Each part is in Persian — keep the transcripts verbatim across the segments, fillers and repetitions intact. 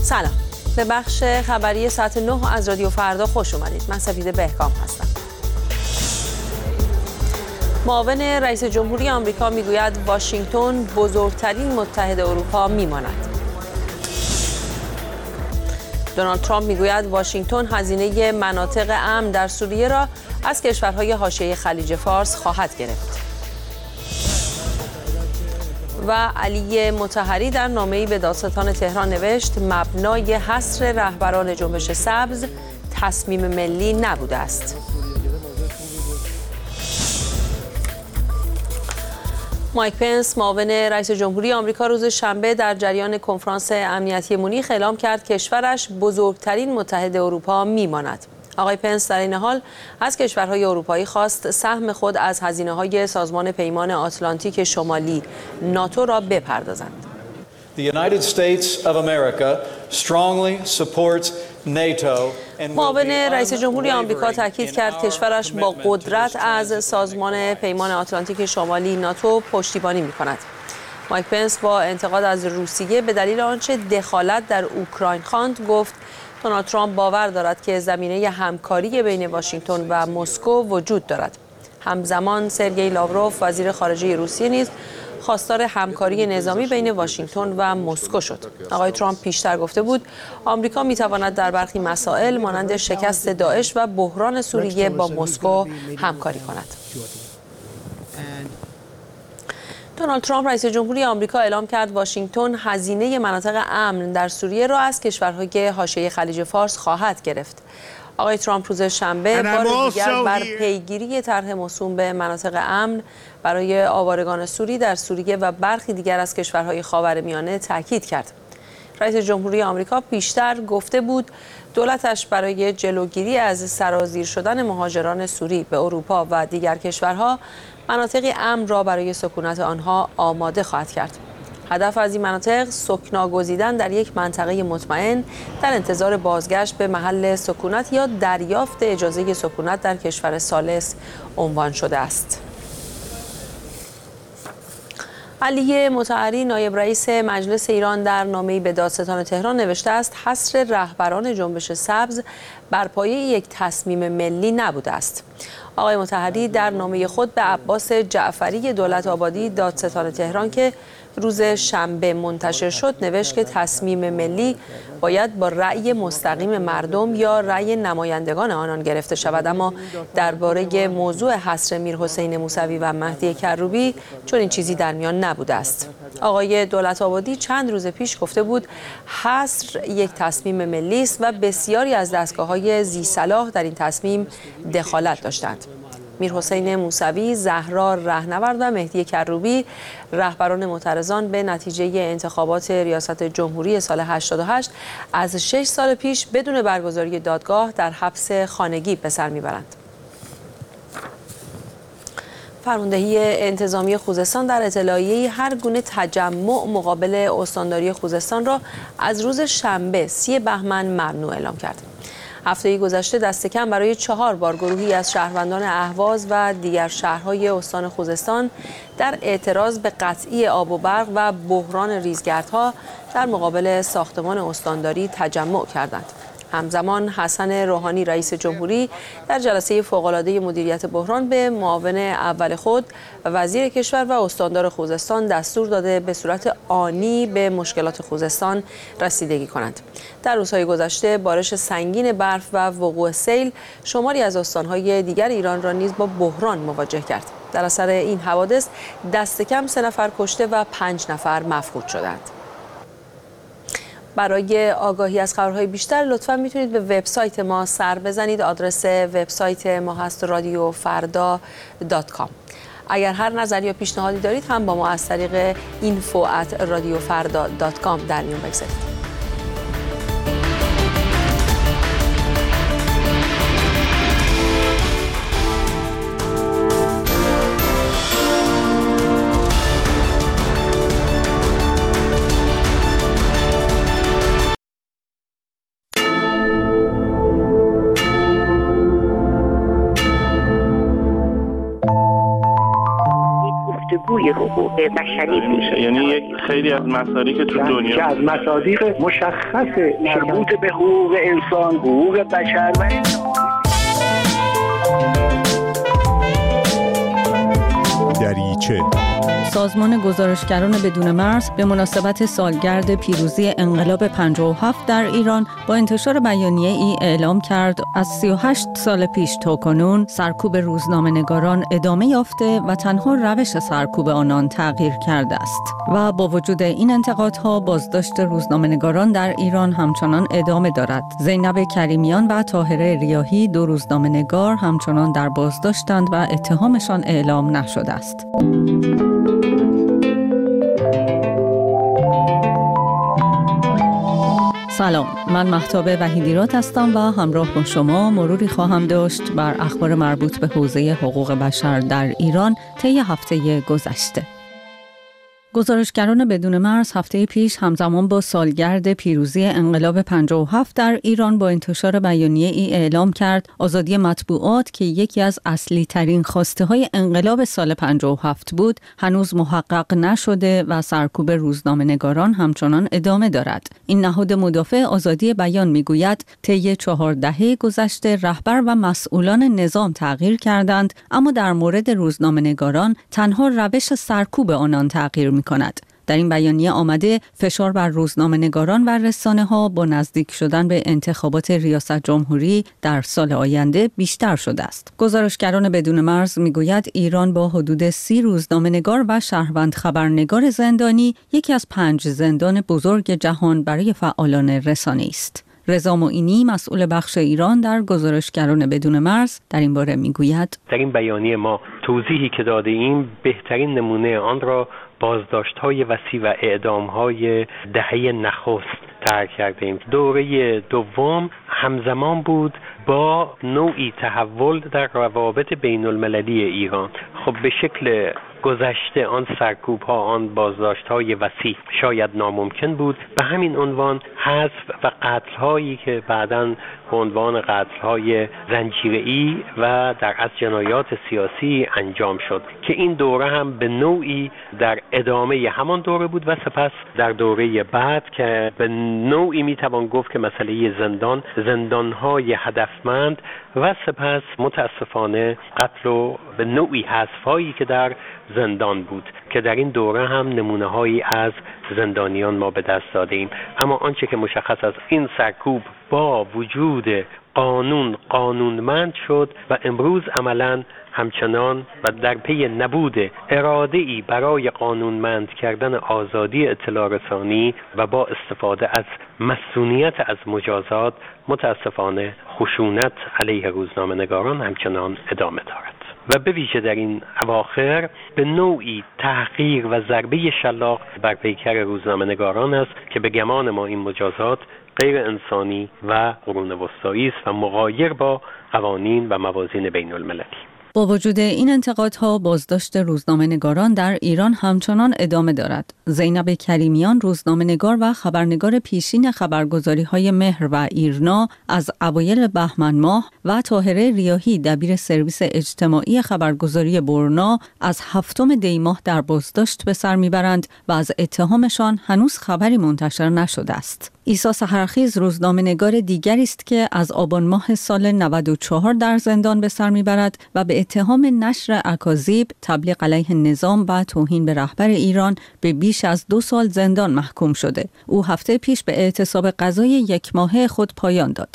سلام، به بخش خبری ساعت نه از رادیو فردا خوش اومدید. من سپیده بهکام هستم. معاون رئیس جمهوری آمریکا میگوید واشنگتن بزرگترین متحد اروپا میماند. دونالد ترامپ میگوید واشنگتن هزینه مناطق امن در سوریه را از کشورهای حاشیه خلیج فارس خواهد گرفت. و علی مطهری در نامه‌ای به دادستان تهران نوشت مبنای حصر رهبران جنبش سبز تصمیم ملی نبوده است. مایک پنس معاون رئیس جمهوری آمریکا روز شنبه در جریان کنفرانس امنیتی مونیخ اعلام کرد کشورش بزرگترین متحد اروپا میماند. آقای پنس در این حال از کشورهای اروپایی خواست سهم خود از هزینه‌های سازمان پیمان آتلانتیک شمالی ناتو را بپردازند. The United States of America strongly supports NATO. معاون رئیس جمهوری آمریکا تاکید کرد کشورش با قدرت از سازمان پیمان آتلانتیک شمالی ناتو پشتیبانی می‌کند. مایک پنس با انتقاد از روسیه به دلیل آنچه دخالت در اوکراین خواند گفت دونالد ترامپ باور دارد که زمینه همکاری بین واشنگتن و مسکو وجود دارد. همزمان سرگئی لاوروف وزیر خارجه روسیه نیز خواستار همکاری نظامی بین واشنگتن و مسکو شد. آقای ترامپ پیشتر گفته بود آمریکا می‌تواند در برخی مسائل مانند شکست داعش و بحران سوریه با مسکو همکاری کند. دونالد ترامپ رئیس جمهوری آمریکا اعلام کرد واشنگتن هزینه مناطق امن در سوریه را از کشورهای حاشیه خلیج فارس خواهد گرفت. آقای ترامپ روز شنبه بار دیگر بر پیگیری طرح موسوم به مناطق امن برای آوارگان سوری در سوریه و برخی دیگر از کشورهای خاورمیانه تاکید کرد. رئیس جمهوری آمریکا پیشتر گفته بود دولتش برای جلوگیری از سرازیر شدن مهاجران سوری به اروپا و دیگر کشورها مناطقی امن را برای سکونت آنها آماده خواهد کرد. هدف از این مناطق سکنا گزیدن در یک منطقه مطمئن در انتظار بازگشت به محل سکونت یا دریافت اجازه سکونت در کشور ثالث عنوان شده است. علی مطهری نایب رئیس مجلس ایران در نامه‌ای به دادستان تهران نوشته است حصر رهبران جنبش سبز بر پایه یک تصمیم ملی نبوده است. آقای مطهری در نامه خود به عباس جعفری دولت آبادی دادستان تهران که روز شنبه منتشر شد نوشت که تصمیم ملی باید با رأی مستقیم مردم یا رأی نمایندگان آنان گرفته شود، اما درباره موضوع حصر میرحسین موسوی و مهدی کروبی چون این چیزی در میان نبوده است. آقای دولت آبادی چند روز پیش گفته بود حصر یک تصمیم ملی است و بسیاری از دستگاه‌های ذی صلاح در این تصمیم دخالت داشتند. میرحسین موسوی، زهرا رهنورد و مهدی کروبی رهبران معترضان به نتیجه انتخابات ریاست جمهوری سال هشتاد و هشت از شش سال پیش بدون برگزاری دادگاه در حبس خانگی به سر میبرند. فرماندهی انتظامی خوزستان در اطلاعیه‌ای هر گونه تجمع مقابل استانداری خوزستان را از روز شنبه سی بهمن ممنوع اعلام کرد. هفته گذشته دست کم برای چهار بار گروهی از شهروندان اهواز و دیگر شهرهای استان خوزستان در اعتراض به قطعی آب و برق و بحران ریزگردها در مقابل ساختمان استانداری تجمع کردند. همزمان حسن روحانی رئیس جمهوری در جلسه فوق‌العاده مدیریت بحران به معاون اول خود و وزیر کشور و استاندار خوزستان دستور داده به صورت آنی به مشکلات خوزستان رسیدگی کنند. در روزهای گذشته بارش سنگین برف و وقوع سیل شماری از استانهای دیگر ایران را نیز با بحران مواجه کرد. در اثر این حوادث دست کم سه نفر کشته و پنج نفر مفقود شدند. برای آگاهی از خبرهای بیشتر لطفاً میتونید به وبسایت ما سر بزنید. آدرس وبسایت ما هست رادیو فردا دات کام. اگر هر نظر یا پیشنهادی دارید هم با ما از طریق اینفو ات رادیو فردا دات کام در میون بگذارید. بازگوی حقوق بشری میشه. یعنی یک خیلی از مسائلی که تو دنیا که از مصادیق مشخص مربوط به حقوق انسان، حقوق بشر و دریچه. سازمان گزارشگران بدون مرز به مناسبت سالگرد پیروزی انقلاب پنجاه و هفت در ایران با انتشار بیانیه ای اعلام کرد از سی و هشت سال پیش تا کنون سرکوب روزنامه‌نگاران ادامه یافته و تنها روش سرکوب آنان تغییر کرده است و با وجود این انتقادها بازداشت روزنامه‌نگاران در ایران همچنان ادامه دارد. زینب کریمیان و طاهره ریاحی دو روزنامه‌نگار همچنان در بازداشتند و اتهامشان اعلام نشده است. سلام، من مهتاب وحیدیرات هستم و همراه با شما مروری خواهم داشت بر اخبار مربوط به حوزه حقوق بشر در ایران طی هفته گذشته. گزارشگران بدون مرز هفته پیش همزمان با سالگرد پیروزی انقلاب پنجاه و هفت در ایران با انتشار بیانیه ای اعلام کرد آزادی مطبوعات که یکی از اصلی ترین خواسته های انقلاب سال پنجاه و هفت بود هنوز محقق نشده و سرکوب روزنامه‌نگاران همچنان ادامه دارد. این نهاد مدافع آزادی بیان میگوید طی چهار دهه گذشته رهبر و مسئولان نظام تغییر کردند، اما در مورد روزنامه‌نگاران تنها روش سرکوب آنان تغییر می کند. در این بیانیه آمده فشار بر روزنامه‌نگاران و رسانه‌ها با نزدیک شدن به انتخابات ریاست جمهوری در سال آینده بیشتر شده است. گزارشگران بدون مرز میگوید ایران با حدود سی روزنامه‌نگار و شهروند خبرنگار زندانی یکی از پنج زندان بزرگ جهان برای فعالان رسانه‌ای است. رضا معینی مسئول بخش ایران در گزارشگران بدون مرز در این باره میگوید در این بیانیه ما توضیحی که داده ایم بهترین نمونه آن را بازداشت‌های وسیع و اعدام‌های دهه نخست ترک کرده ایم. دوره دوم همزمان بود با نوعی تحول در روابط بین المللی ایران. خب به شکل گذشته آن سرکوب ها، آن بازداشت های وسیع شاید ناممکن بود. به همین عنوان حذف و قتل هایی که بعداً به عنوان قتل های زنجیره‌ای و در از جنایات سیاسی انجام شد که این دوره هم به نوعی در ادامه همان دوره بود و سپس در دوره بعد که به نوعی میتوان گفت که مسئله زندان زندان های هدفمند و سپس متاسفانه قتل و به نوعی حذف هایی که در زندان بود که در این دوره هم نمونه هایی از زندانیان ما به دست داده ایم. اما آنچه که مشخص از این سرکوب با وجود قانون قانونمند شد و امروز عملاً همچنان و در پی نبود اراده‌ای برای قانونمند کردن آزادی اطلاع رسانی و با استفاده از مسئولیت از مجازات متاسفانه خشونت علیه روزنامه‌نگاران همچنان ادامه دارد و به ویژه در این اواخر به نوعی تحقیر و ضربه شلاق بر پیکر روزنامه‌نگاران است که به گمان ما این مجازات غیر انسانی و قرون وسطایی است و مغایر با قوانین و موازین بین المللی. با وجود این انتقادها بازداشت روزنامه‌نگاران در ایران همچنان ادامه دارد. زینب کریمیان روزنامه‌نگار و خبرنگار پیشین خبرگزاری‌های مهر و ایرنا از اوایل بهمن ماه و طاهره ریاحی دبیر سرویس اجتماعی خبرگزاری برنا از هفتم دی ماه در بازداشت به سر میبرند و از اتهامشان هنوز خبری منتشر نشده است. عیسی سحرخیز روزنامه‌نگار دیگری است که از آبان ماه سال نود و چهار در زندان به سر میبرد و به اتهام نشر اکاذیب، تبلیغ علیه نظام و توهین به رهبر ایران به بیش از دو سال زندان محکوم شده. او هفته پیش به اعتصاب قضایی یک ماهه خود پایان داد.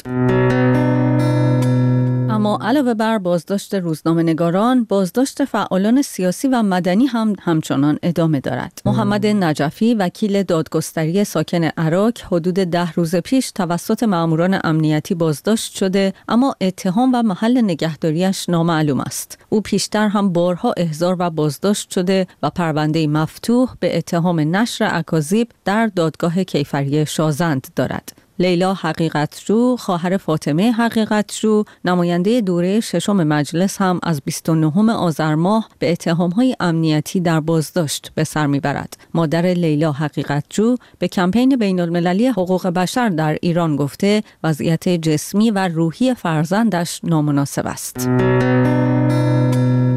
اما علاوه بر بازداشت روزنامه‌نگاران، بازداشت فعالان سیاسی و مدنی هم همچنان ادامه دارد. محمد نجفی وکیل دادگستری ساکن عراق حدود ده روز پیش توسط ماموران امنیتی بازداشت شده، اما اتهام و محل نگهداریش نامعلوم است. او پیشتر هم بارها احضار و بازداشت شده و پرونده مفتوح به اتهام نشر اکاذیب در دادگاه کیفری شازند دارد. لیلا حقیقتجو، خواهر فاطمه حقیقتجو، نماینده دوره ششم مجلس هم از بیست و نهم آذر ماه به اتهام‌های امنیتی در بازداشت به سر می‌برد. مادر لیلا حقیقتجو به کمپین بین‌المللی حقوق بشر در ایران گفته وضعیت جسمی و روحی فرزندش نامناسب است.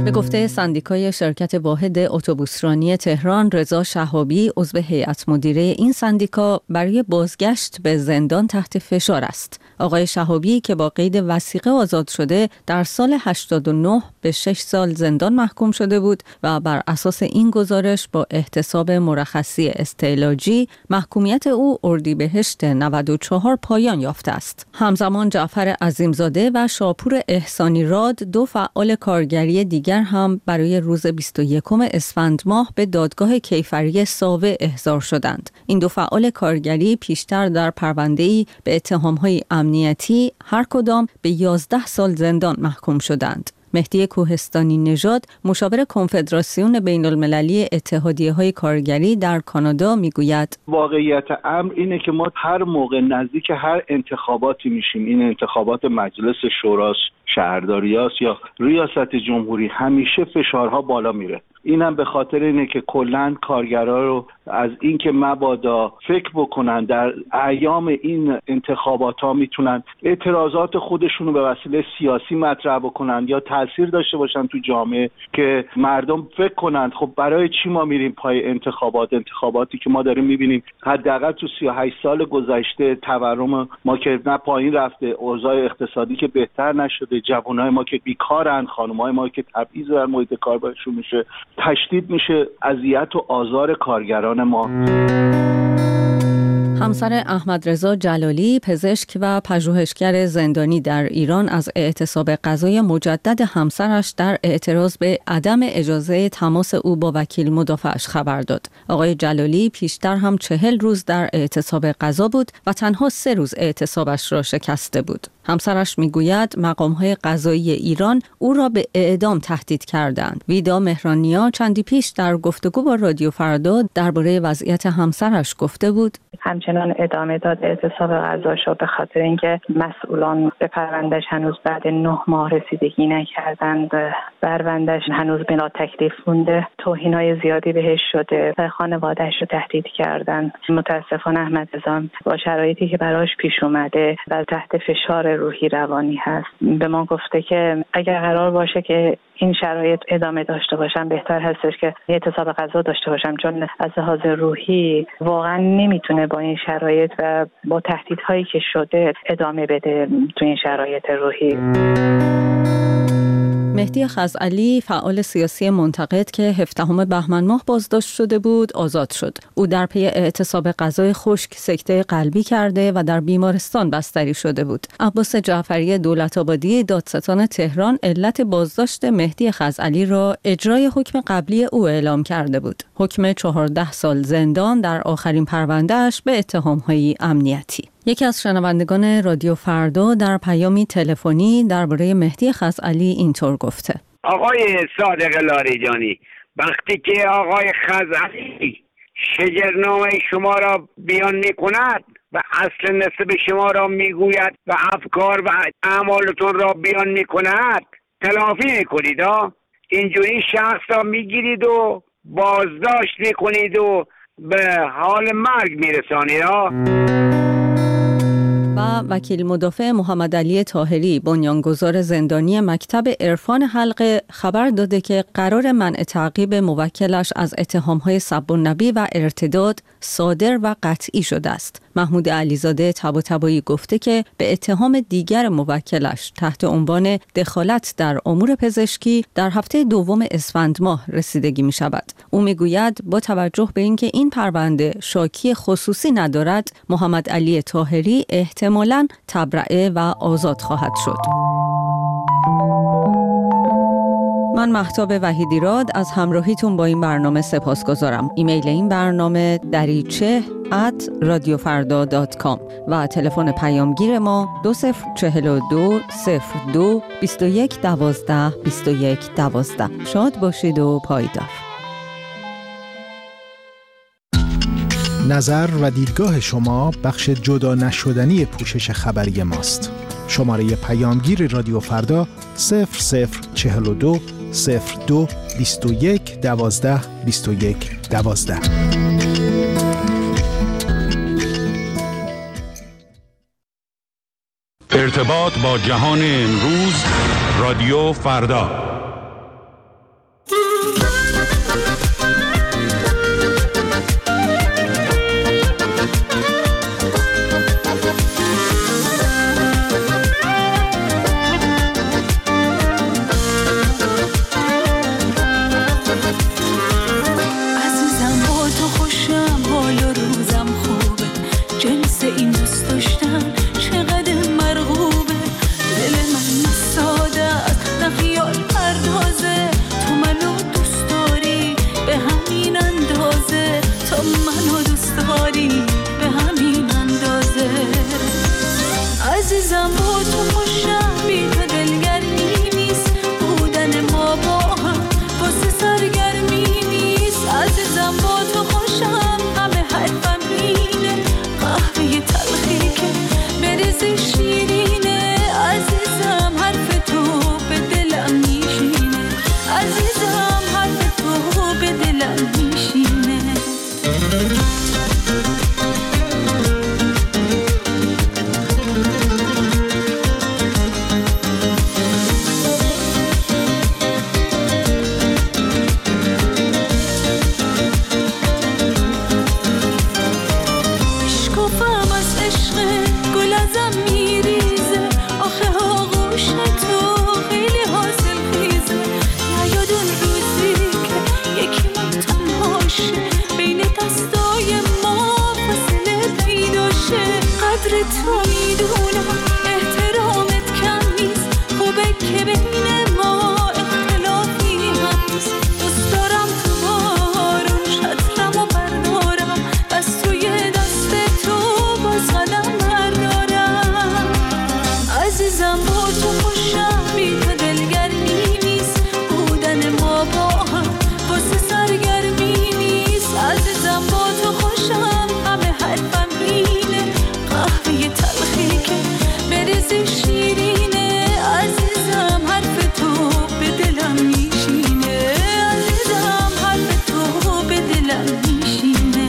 به گفته سندیکای شرکت واحد اتوبوسرانی تهران، رضا شهابی عضو هیئت مدیره این سندیکا برای بازگشت به زندان تحت فشار است. آقای شهابی که با قید وثیقه آزاد شده در سال هشتاد و نه به شش سال زندان محکوم شده بود و بر اساس این گزارش با احتساب مرخصی استعلاجی محکومیت او اردیبهشت نود و چهار پایان یافته است. همزمان جعفر عظیمزاده و شاپور احسانی راد، دو فعال کارگری دیگر هم برای روز بیست و یکم اسفند ماه به دادگاه کیفری ساوه احضار شدند. این دو فعال کارگری پیشتر در پرونده‌ای به اتهام‌های امنیتی هر کدام به یازده سال زندان محکوم شدند. مهدی کوهستانی نژاد، مشاور کنفدراسیون بین المللی اتحادیه‌های کارگری در کانادا میگوید واقعیت امر اینه که ما هر موقع نزدیک هر انتخاباتی میشیم، این انتخابات مجلس شوراست، شهرداریاست یا ریاست جمهوری، همیشه فشارها بالا میره. این هم به خاطر اینه که کلاً کارگرها رو از اینکه مبادا فکر بکنن در ایام این انتخابات ها میتونن اعتراضات خودشون رو به وسیله سیاسی مطرح بکنن یا تاثیر داشته باشن تو جامعه، که مردم فکر کنن خب برای چی ما میریم پای انتخابات انتخاباتی که ما داریم میبینیم حداقل تو سی و هشت سال گذشته تورم ما که نه پایین رفته، اوضاع اقتصادی که بهتر نشده، جوانای ما که بیکارن، خانمای ما که تبعیض در محیط کار بهشون میشه، تشدید میشه اذیت و آزار کارگران ما. همسر احمد رضا جلالی، پزشک و پژوهشگر زندانی در ایران، از اعتصاب قضایی مجدد همسرش در اعتراض به عدم اجازه تماس او با وکیل مدافعش خبر داد. آقای جلالی پیشتر هم چهل روز در اعتصاب قضا بود و تنها سه روز اعتصابش را شکسته بود. همسرش میگوید مقام‌های قضایی ایران او را به اعدام تهدید کردند. ویدا مهرانیا چندی پیش در گفتگو با رادیو فردا درباره وضعیت همسرش گفته بود: همچنان ادامه داد اعتصاب قضاشو به خاطر اینکه مسئولان به پروندهش هنوز بعد نه ماه رسیدگی نکردند. پروندهش هنوز بنا تکلیف مونده. توهین‌های زیادی بهش شده. خانواده‌اش رو تهدید کردند. متاسفانه احمد رضا با شرایطی که براش پیش اومده و تحت فشار روحی روانی هست. به ما گفته که اگر قرار باشه که این شرایط ادامه داشته باشم بهتر هستش که اعتصاب قضا داشته باشم، چون از لحاظ روحی واقعا نمیتونه با این شرایط و با تهدیدهایی که شده ادامه بده تو این شرایط روحی. مهدی خزعلی، فعال سیاسی منتقد که هفدهم بهمن ماه بازداشت شده بود، آزاد شد. او در پی اعتصاب غذای خشک سکته قلبی کرده و در بیمارستان بستری شده بود. عباس جعفری دولت‌آبادی، دادستان تهران، علت بازداشت مهدی خزعلی را اجرای حکم قبلی او اعلام کرده بود. حکم چهارده سال زندان در آخرین پرونده‌اش به اتهام‌های امنیتی. یکی از شنوندگان رادیو فردا در پیامی تلفنی درباره مهدی خزعلی اینطور گفته: آقای صادق لاریجانی، وقتی که آقای خزعلی شجرنامه شما را بیان می کند و اصل نسب شما را می گوید و افکار و اعمالتون را بیان می کند، تلافی می کنید. اینجوری شخص را می گیرید و بازداشت می کنید و به حال مرگ می رسانید. و وکیل مدافع محمد علی طاهری، بنیانگذار زندانی مکتب عرفان حلقه، خبر داده که قرار منع تعقیب موکلش از اتهام‌های سب النبی و ارتداد صادر و قطعی شده است. محمود علیزاده طباطبایی گفته که به اتهام دیگر موکلش تحت عنوان دخالت در امور پزشکی در هفته دوم اسفند ماه رسیدگی می شود. او می گوید با توجه به اینکه این پرونده شاکی خصوصی ندارد، محمد علی طاهری احتمالاً تبرئه و آزاد خواهد شد. من مهتاب وحیدی راد از همراهیتون با این برنامه سپاسگزارم. ایمیل این برنامه دریچه ات رادیو فردا دات کام و تلفن پیامگیر ما دو صفر چهل و دو صفر دو بیست و یک دوازده بیست و یک دوازده. شاد باشید و پایدار. نظر و دیدگاه شما بخش جدا نشدنی پوشش خبری ماست. شماره پیامگیر رادیو فردا صفر صفر چهل و دو صفر دو بیست و یک دوازده بیست و یک دوازده. ارتباط با جهان امروز، رادیو فردا. عزیزم با تو خوشم، بی تو دلگرمی نیست، بودن ما با هم واسه سرگرمی نیست. عزیزم با تو خوشم، همه حرفم اینه، قهوه تلخی که بریزی شیرینه. عزیزم حرف تو به دلم میشینه، عزیزم حرف تو به دلم میشینه. تو میدونم احترامت کم نیست، خوبه که بین ما اختلافی هم نیست. دوست دارم تو بارون شطرم و بردارم، بس توی دست تو باز قدم بردارم. عزیزم با تو خوشم، بی تو دلگرمی نیست، بودن ما با هم واسه سرگرمی نیست. عزیزم با تو خوشم، همه حرفم اینه، قهوه تلخی که بریزی شیرینه. عزیزم حرف تو به دلم میشینه، عزیزم حرف تو به دلم میشینه.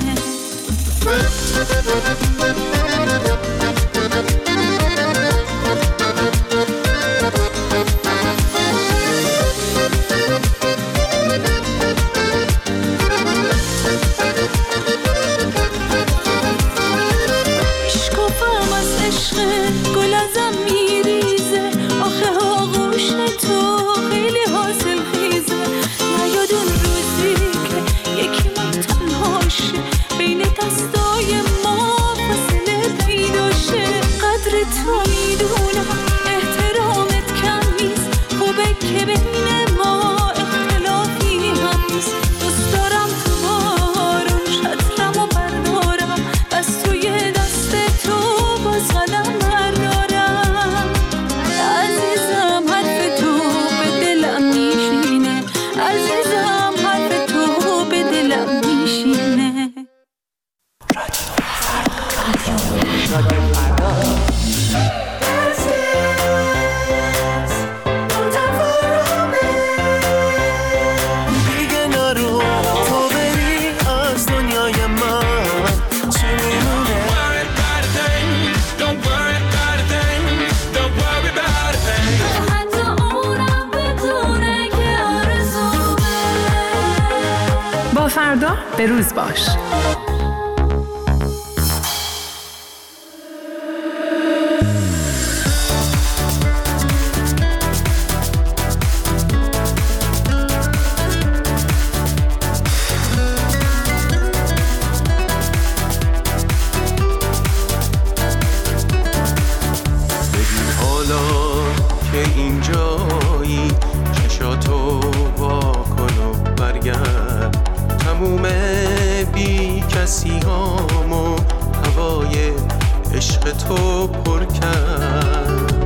گل ازم میریزه، آخه آغوش تو خیلی حاصل خیزه. نیادون روزی که یکی من تنهاشه، بین دستای ما فاصله پیداشه. قدر تو میدونم احترامت کم نیست، خوبه که بین ما اختلافی هم نیست. دوست دارم تو بارون شطرم و بردارم، بس توی دست تو باز قدم بردارم. عزیزم حرف تو به دلم میشینه، عزیزم حرف تو به دلم میشینه. دیگه نرو تو بری از دنیای من، چی میمونه؟ با فردا به روز باش. ببین حالا که اینجایی، چشاتو وا کن و برگرد. تموم بی کسی هامو هوای عشق تو پر کرد.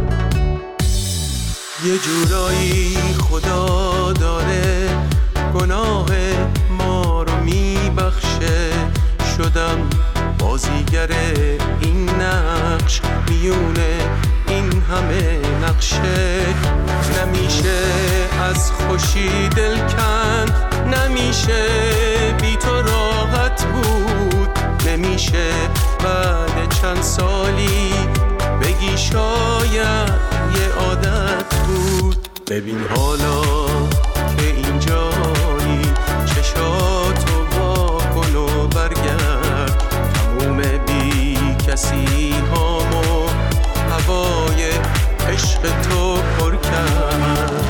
یه جورایی خدا داره گناه ما رو میبخشه. شدم بازیگر این نقش، میونه این همه نقشه. نمیشه از خوشی دل کند، نمیشه بی تو راحت بود. نمیشه بعد چند سالی بگی شاید یه عادت بود. ببین حالا که اینجایی، چشاتو وا کن و برگرد. تموم بی کسی هامو هوای عشق تو پر کرد.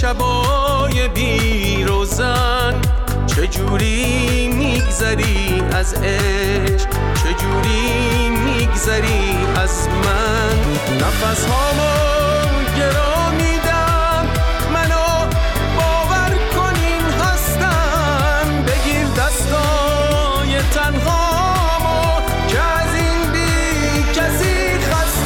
شبای بی روزن چجوری میگذری از عشق چجوری میگذری از من نفس هامو گرا میدم منو باور کنین هستم بگیر دستای تنهامو که از این بی کسی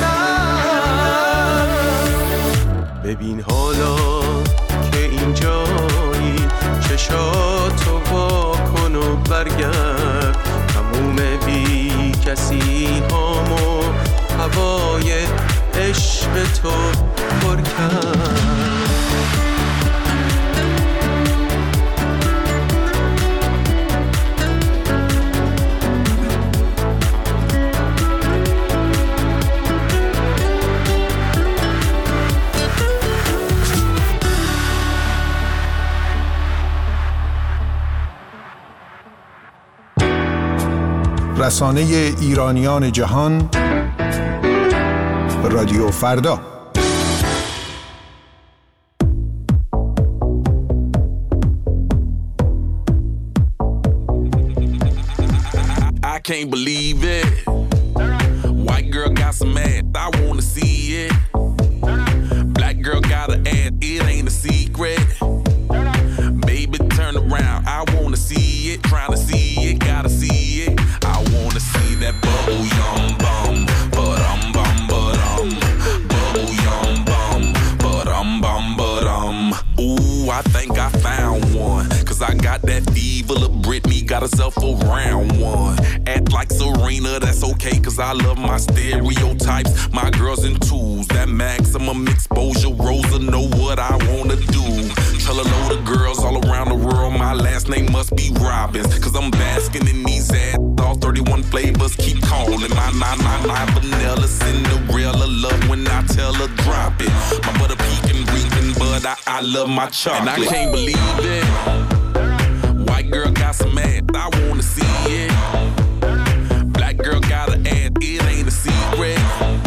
خستم ببین حالا که اینجایی چشاتو وا کن و برگرد تموم بی کسی هامو هوای عشق تو پر کرد رسانه ایرانیان جهان رادیو فردا. I can't believe it. White girl got some ass, I wanna see it. Black girl got an ass, it ain't a secret. Baby, turn around, I wanna see it. Trying to see it, gotta see it. I wanna see that bubble yum bum, but um bum but um, bubble yum bum, but um bum but um. Ooh, I think I found one, cause I got that fever. Lil' Britney got herself a round one. Act like Serena, that's okay, cause I love my stereotypes. My girls in twos, that maximum exposure. Rosa know what I wanna do. Tell a load of girls all around the world my last name must be Robbins, cause I'm basking in these ads. All thirty-one flavors keep calling. My nine nine nine vanilla Cinderella love when I tell her drop it. My butter pecan reeking, but I, I love my chocolate. And I can't believe it. White girl got some ass, I wanna see it. Black girl got an ass, it ain't a secret.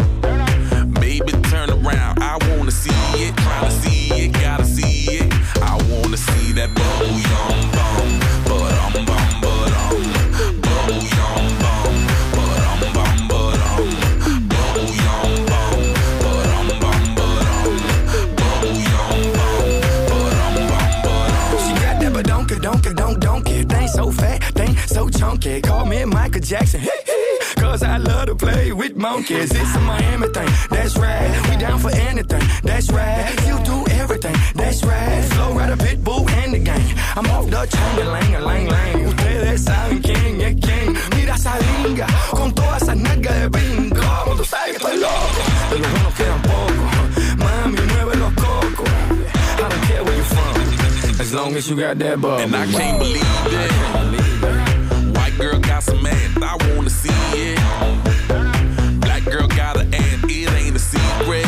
Baby, turn around, I wanna see it. Trying to see it, gotta see it. I wanna see that bubble yum bum, but um bum but um, bubble yum bum, but um bum but um, bubble yum bum, but um bum but um, bubble yum bum, but um bum but um. She got that but don't don't don't don't it. Thing so fat, thing so chunky. Call me Michael Jackson. Cause I love to play with monkeys. It's a Miami thing, that's right. We down for anything, that's right. You do everything, that's right. Flow right a pit bull and the gang. I'm off the chain, lang, lang, lang. Ustedes saben quién es quién. Mira esa linga, con toda esa nalga de bingo. Tú sabes que estoy loco, de los buenos quedan pocos. Mami, mueve los cocos. I don't care where you from, as long as you got that bubble. And I can't believe it. White girl got some ass, I wanna see it. Black girl got an ass, it ain't a secret.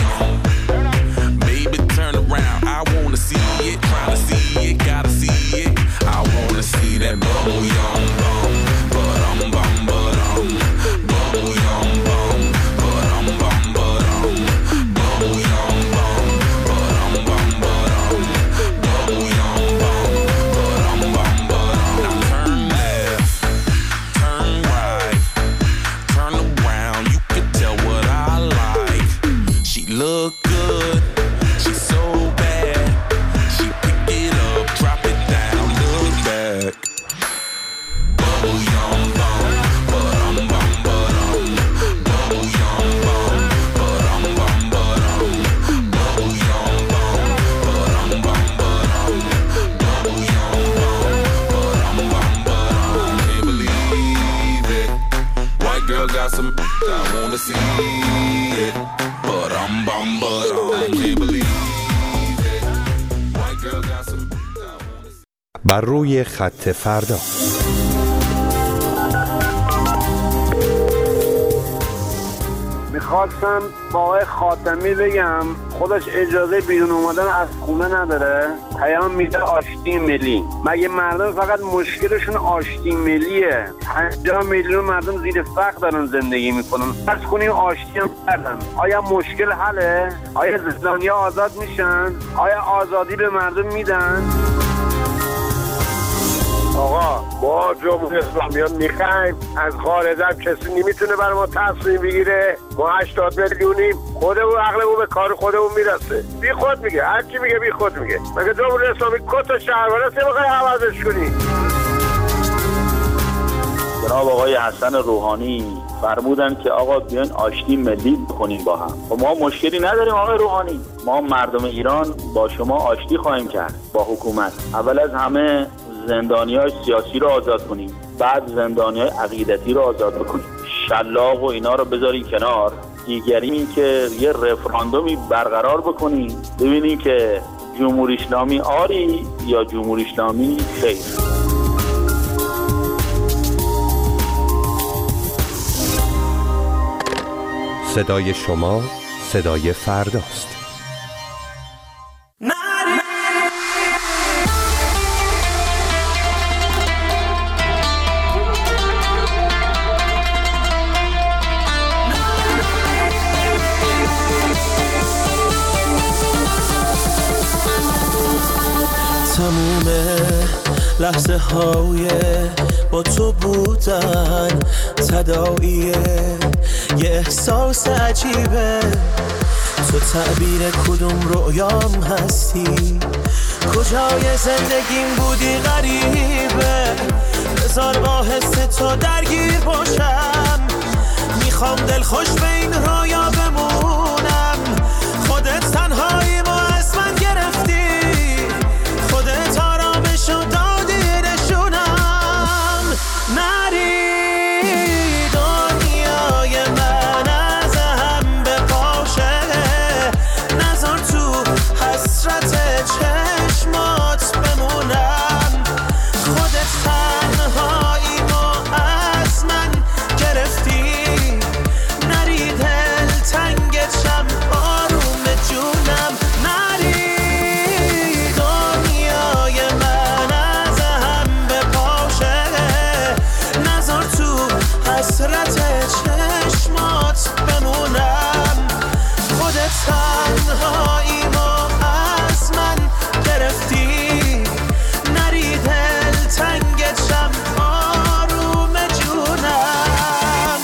Baby, turn around, I wanna see it. Trying to see it, gotta see it. I wanna see that bubble yum bum, but um bum but um, bubble yum bum, but um bum but um, bubble yum bum, but um bum but um, bubble yum bum, but um bum but um. Now turn left, turn right, turn around. You can tell what I like. She look good, she's so bad. She pick it up, drop it down, look back. Bubble yum bum, but um bum but um, bubble yum bum, but um bum but um, bubble yum bum, but um bum but um, bubble yum bum, but um bum but um. Can't believe it. White girl got some, I wanna see it. But um bum but um. Can't believe it. White girl got some. بر روی خط فردا. میخواستم با آقای خاتمی بگم خودش اجازه بیرون اومدن از خونه نداره. پیام میده آشتی ملی. مگه مردم فقط مشکلشون آشتی ملیه؟ پنجاه میلیون مردم زیر فقر دارن زندگی میکنن. از کنیم آشتی هم کردن. آیا مشکل حله؟ آیا زندانیا آزاد میشن؟ آیا آزادی به مردم میدن؟ آقا ما جمهوری اسلامی ها میخوایم، از خارج هم کسی نمیتونه برای ما تصمیم بگیره. ما هشتاد میلیونیم، خودمون عقلمون به کار خودمون میرسه. بی خود میگه، هر کی میگه بی خود میگه. مگه جمهوری اسلامی کت و شلوار است میخوای عوضش کنی؟ جناب آقای حسن روحانی فرمودن که آقا بیاین آشتی ملی بکنیم با هم. و ما مشکلی نداریم آقای روحانی، ما مردم ایران با شما آشتی خواهیم کرد با حکومت. اول از همه زندانیای سیاسی رو آزاد کنیم، بعد زندانیای عقیدتی رو آزاد بکنیم. شلاق و اینا رو بذارین کنار. دیگری این که یه رفراندومی برقرار بکنیم ببینیم که جمهوری اسلامی آری یا جمهوری اسلامی خیر. صدای شما صدای فرداست. تموم لحظه های با تو بودن تداعیه یه احساس عجیبه. تو تعبیر کدوم رویام هستی، کجای زندگیم بودی غریبه. بذار با حس تو درگیر باشم، میخوام دلخوش به این رویا بمونم. خودت تنهایی ما از من گرفتی، خودت آرامشو دادی نشونم. نری دنیای من از هم بپاشه، نذار تو حسرت چشمات بمونم. خودت تنهایی ما از من گرفتی، نری دل تنگت شم آروم جونم. نری دنیای من از هم بپاشه، نذار تو حسرت چشمات بمونم. خودت تنهایی ما از من گرفتی، نری دل تنگت شم آروم جونم.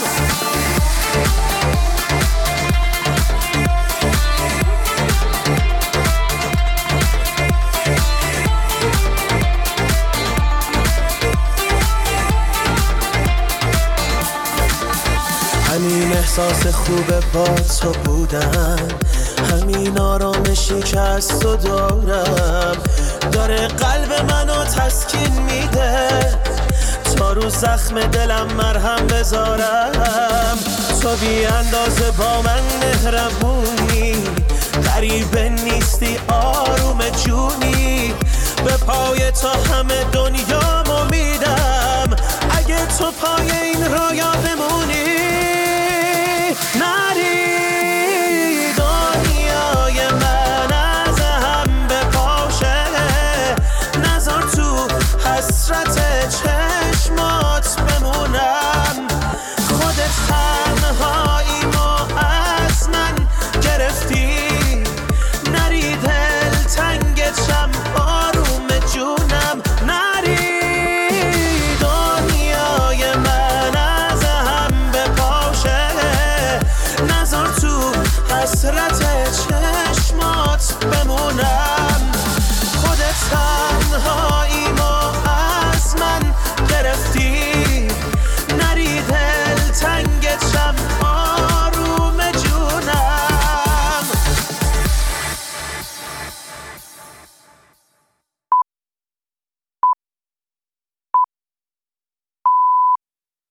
همین احساس خوبه با تو بودن، همین آرامشی که از تو دارم، داره قلب منو تسکین میده. تا رو زخم دلم مرهم بذارم، تو بی اندازه با من مهربونی. غریبه نیستی آروم جونی، به پای تو همه دنیامو میدم. اگه تو پای